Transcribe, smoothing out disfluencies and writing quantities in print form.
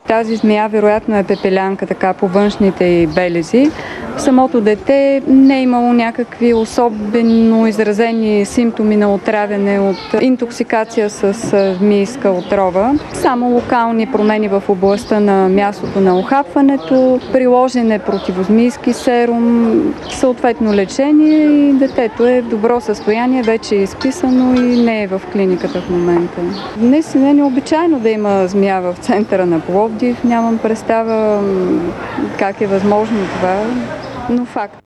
тази змия вероятно е пепелянка, така по външните й белези. Самото дете не е имало някакви особено изразени симптоми на отравяне от интоксикация с змийска отрова. Само локални промени в областта на мястото на охапването, приложен е противозмийски серум, съответно лечение и детето е в добро състояние, вече е изписано и не е в клиниката в момента. Наистина е необичайно да има змия в центъра на Пловдив. Нямам представа как е възможно това, но факт.